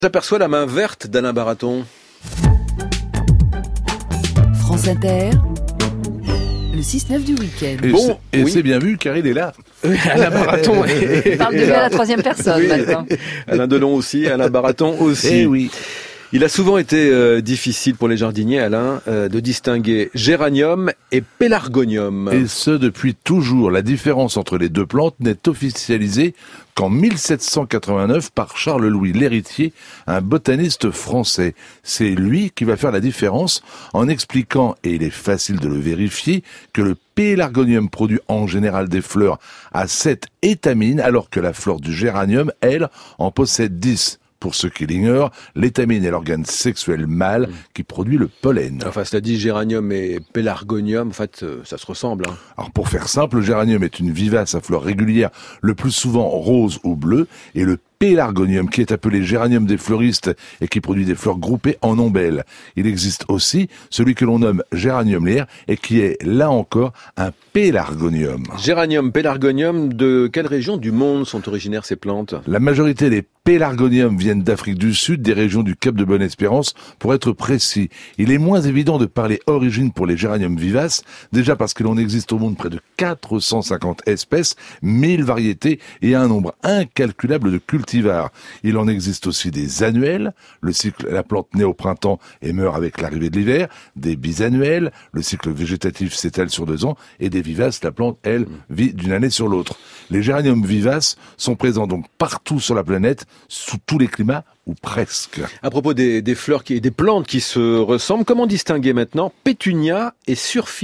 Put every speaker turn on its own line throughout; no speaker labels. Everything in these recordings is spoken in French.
J'aperçois la main verte d'Alain Baraton.
France Inter, le 6-9 du week-end.
Et c'est bien vu car il est là.
Alain Baraton.
On parle de lui à la troisième personne maintenant.
Alain Delon aussi, Alain Baraton aussi.
Eh oui.
Il a souvent été difficile pour les jardiniers, Alain, de distinguer géranium et pélargonium.
Et ce depuis toujours. La différence entre les deux plantes n'est officialisée qu'en 1789 par Charles-Louis L'Héritier, un botaniste français. C'est lui qui va faire la différence en expliquant, et il est facile de le vérifier, que le pélargonium produit en général des fleurs à 7 étamines, alors que la fleur du géranium, elle, en possède 10. Pour ceux qui l'ignorent, l'étamine est l'organe sexuel mâle qui produit le pollen.
Enfin, cela dit, géranium et pélargonium, en fait, ça se ressemble. Hein.
Alors pour faire simple, le géranium est une vivace à fleurs régulières, le plus souvent rose ou bleu, et le pélargonium, qui est appelé géranium des fleuristes et qui produit des fleurs groupées en ombelles. Il existe aussi celui que l'on nomme géranium lyre et qui est, là encore, un pélargonium.
Géranium, pélargonium, de quelle région du monde sont originaires ces plantes ?
La majorité des pélargoniums viennent d'Afrique du Sud, des régions du Cap de Bonne-Espérance, pour être précis. Il est moins évident de parler origine pour les géraniums vivaces, déjà parce que l'on existe au monde près de 450 espèces, 1000 variétés et un nombre incalculable de cultivars. Il en existe aussi des annuels, le cycle, la plante naît au printemps et meurt avec l'arrivée de l'hiver, des bisannuels, le cycle végétatif s'étale sur 2 ans, et des vivaces, la plante, elle, vit d'une année sur l'autre. Les géraniums vivaces sont présents donc partout sur la planète, sous tous les climats, ou presque.
À propos des fleurs et des plantes qui se ressemblent, comment distinguer maintenant pétunia et surfinia ?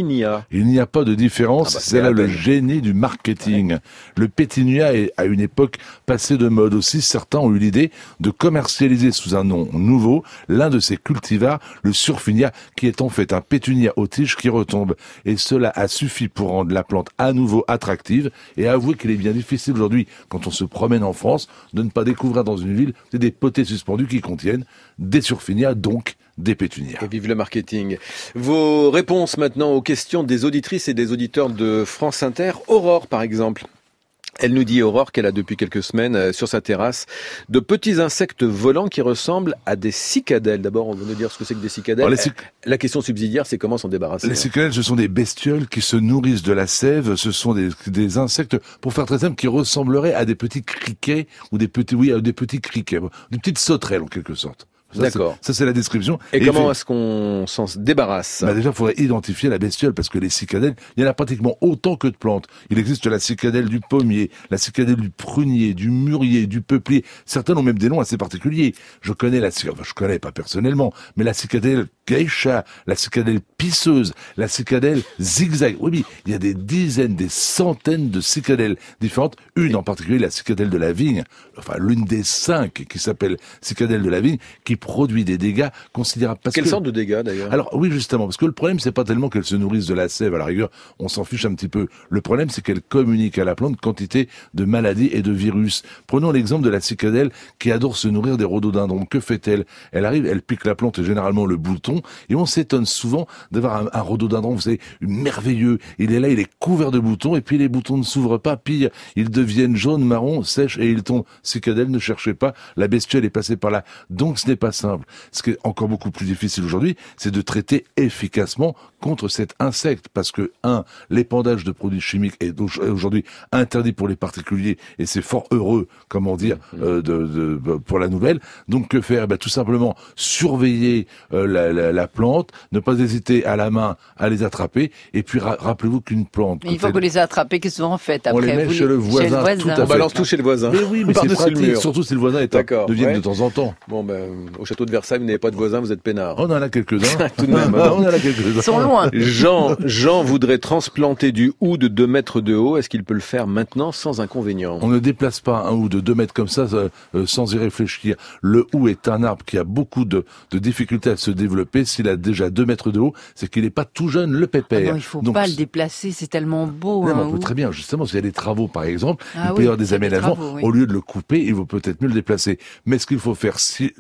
Il n'y a pas de différence, c'est là le génie du marketing. Le pétunia est à une époque passé de mode aussi. Certains ont eu l'idée de commercialiser sous un nom nouveau l'un de ces cultivars, le surfinia, qui est en fait un pétunia aux tiges qui retombe. Et cela a suffi pour rendre la plante à nouveau attractive. Et avouez qu'il est bien difficile aujourd'hui, quand on se promène en France, de ne pas découvrir dans une ville des potées suspendus qui contiennent des surfinias, donc des pétunias.
Et vive le marketing. Vos réponses maintenant aux questions des auditrices et des auditeurs de France Inter. Aurore, par exemple. Elle nous dit, Aurore, qu'elle a depuis quelques semaines sur sa terrasse de petits insectes volants qui ressemblent à des cicadelles. D'abord, on va nous dire ce que c'est que des cicadelles. Alors, la question subsidiaire, c'est comment s'en débarrasser.
Les cicadelles, ce sont des bestioles qui se nourrissent de la sève. Ce sont des insectes, pour faire très simple, qui ressembleraient à des petits criquets ou des petits criquets, des petites sauterelles en quelque sorte.
D'accord.
Ça, c'est la description.
Et comment est-ce qu'on s'en débarrasse ?
Déjà, il faudrait identifier la bestiole, parce que les cicadelles, il y en a pratiquement autant que de plantes. Il existe la cicadelle du pommier, la cicadelle du prunier, du mûrier, du peuplier. Certains ont même des noms assez particuliers. Je connais pas personnellement, mais la cicadelle geisha, la cicadelle pisseuse, la cicadelle zigzag. Oui, il y a des dizaines, des centaines de cicadelles différentes. Une en particulier, la cicadelle de la vigne, enfin l'une des 5 qui s'appelle cicadelle de la vigne, qui produit des dégâts considérables.
Quelle sorte de dégâts d'ailleurs ?
Alors oui, justement, parce que le problème, c'est pas tellement qu'elle se nourrisse de la sève, à la rigueur, on s'en fiche un petit peu. Le problème, c'est qu'elle communique à la plante quantité de maladies et de virus. Prenons l'exemple de la cicadelle qui adore se nourrir des rhododendrons. Que fait-elle ? Elle arrive, elle pique la plante et généralement le bouton, et on s'étonne souvent d'avoir un rhododendron, vous savez, merveilleux. Il est là, il est couvert de boutons, et puis les boutons ne s'ouvrent pas. Pire, ils deviennent jaunes, marrons, sèches, et ils tombent. Cicadelle, ne cherchez pas, la bestiole est passée par là. Donc ce n'est pas simple. Ce qui est encore beaucoup plus difficile aujourd'hui, c'est de traiter efficacement contre cet insecte, parce que l'épandage de produits chimiques est aujourd'hui interdit pour les particuliers, et c'est fort heureux, comment dire, pour la nouvelle. Donc que faire ? Tout simplement surveiller la plante, ne pas hésiter à la main à les attraper, et puis rappelez-vous qu'une plante...
Mais une fois qu'on les a attrapés, qu'est-ce que vous en faites après ?
On les met chez le voisin, tout à fait.
On balance tout chez le voisin.
Mais oui, mais c'est pratique, surtout si le voisin de vienne de temps en temps.
Bon, au château de Versailles, vous n'avez pas de voisin, vous êtes peinard.
On en a quelques-uns.
Tout de même.
On en a quelques-uns.
Ils sont loin.
Jean voudrait transplanter du hou de 2 mètres de haut. Est-ce qu'il peut le faire maintenant sans inconvénient ?
On ne déplace pas un hou de 2 mètres comme ça sans y réfléchir. Le hou est un arbre qui a beaucoup de difficultés à se développer. S'il a déjà 2 mètres de haut, c'est qu'il n'est pas tout jeune, le pépère.
Ah non, il faut pas le déplacer, c'est tellement beau.
Non, on peut très bien, justement, s'il y a des travaux par exemple, il peut y avoir des aménagements. Au lieu de le couper, il vaut peut-être mieux le déplacer. Mais ce qu'il faut faire, si le temps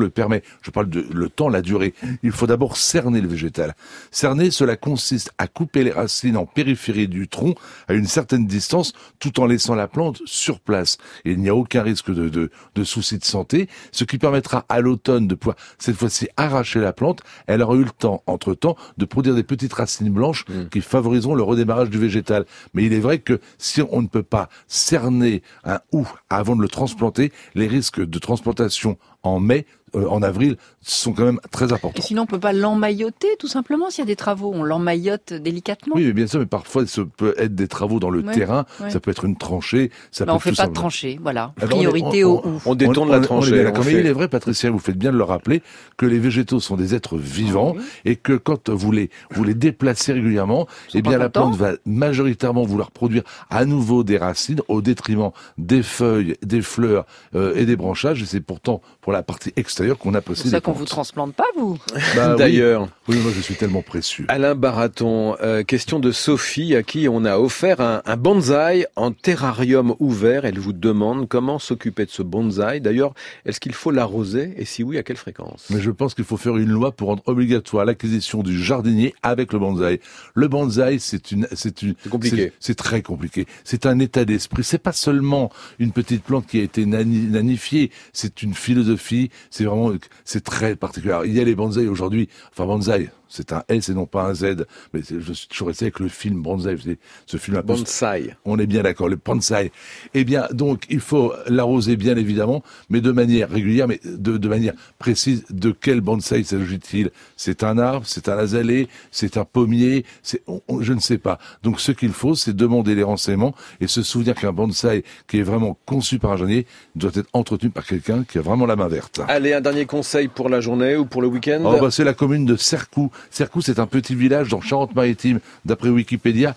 le permet. Je parle de le temps, la durée. Il faut d'abord cerner le végétal. Cerner, cela consiste à couper les racines en périphérie du tronc à une certaine distance, tout en laissant la plante sur place. Et il n'y a aucun risque de soucis de santé, ce qui permettra à l'automne de pouvoir, cette fois-ci, arracher la plante. Elle aura eu le temps, entre-temps, de produire des petites racines blanches qui favoriseront le redémarrage du végétal. Mais il est vrai que si on ne peut pas cerner un hou avant de le transplanter, les risques de transplantation en mai, en avril, sont quand même très importants.
Et sinon, on peut pas l'emmailloter, tout simplement, s'il y a des travaux. On l'emmaillote délicatement.
Oui, mais bien sûr, mais parfois, ça peut être des travaux dans le terrain, ça peut être une tranchée, ça peut
on fait pas de tranchée, voilà. Priorité au hou.
On détourne la tranchée.
Mais il est vrai, Patricia, vous faites bien de le rappeler, que les végétaux sont des êtres vivants, et que quand vous les déplacez régulièrement, eh bien, la plante va majoritairement vouloir produire à nouveau des racines au détriment des feuilles, des fleurs, et des branchages, et c'est pourtant pour la partie extérieure qu'on apprécie.
C'est ça qu'on vous transplante pas, vous.
D'ailleurs.
Oui, moi je suis tellement précieux.
Alain Baraton, question de Sophie, à qui on a offert un bonsaï en terrarium ouvert. Elle vous demande comment s'occuper de ce bonsaï. D'ailleurs, est-ce qu'il faut l'arroser? Et si oui, à quelle fréquence?
Mais je pense qu'il faut faire une loi pour rendre obligatoire l'acquisition du jardinier avec le bonsaï. Le bonsaï, c'est
compliqué.
C'est très compliqué. C'est un état d'esprit. C'est pas seulement une petite plante qui a été nanifiée. C'est une philosophie. C'est très particulier. Alors, il y a les bonsaïs aujourd'hui. Enfin, bonsaï, c'est un S et non pas un Z. Mais je suis toujours resté avec le film bonsaï. Ce film un peu...
Bonsaï.
On est bien d'accord, le bonsaï. Eh bien, donc, il faut l'arroser bien évidemment, mais de manière régulière, mais de manière précise. De quel bonsaï s'agit-il? C'est un arbre, c'est un azalée, c'est un pommier, je ne sais pas. Donc, ce qu'il faut, c'est demander les renseignements et se souvenir qu'un bonsaï qui est vraiment conçu par un jardinier doit être entretenu par quelqu'un qui a vraiment la main verte.
Allez, un dernier conseil pour la journée ou pour le week-end?
C'est la commune de Cercoux. Cercoux, c'est un petit village dans Charente-Maritime. D'après Wikipédia,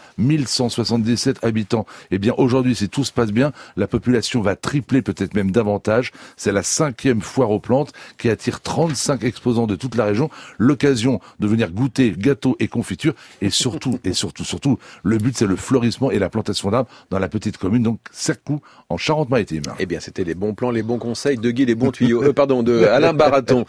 1177 habitants. Eh bien, aujourd'hui, si tout se passe bien, la population va tripler, peut-être même davantage. C'est la 5e foire aux plantes qui attire 35 exposants de toute la région. L'occasion de venir goûter gâteaux et confitures. Et surtout, le but, c'est le fleurissement et la plantation d'arbres dans la petite commune, donc Cercoux, en Charente-Maritime.
Eh bien, c'était les bons plans, les bons conseils de Guy, les bons tuyaux. De Alain Baraton.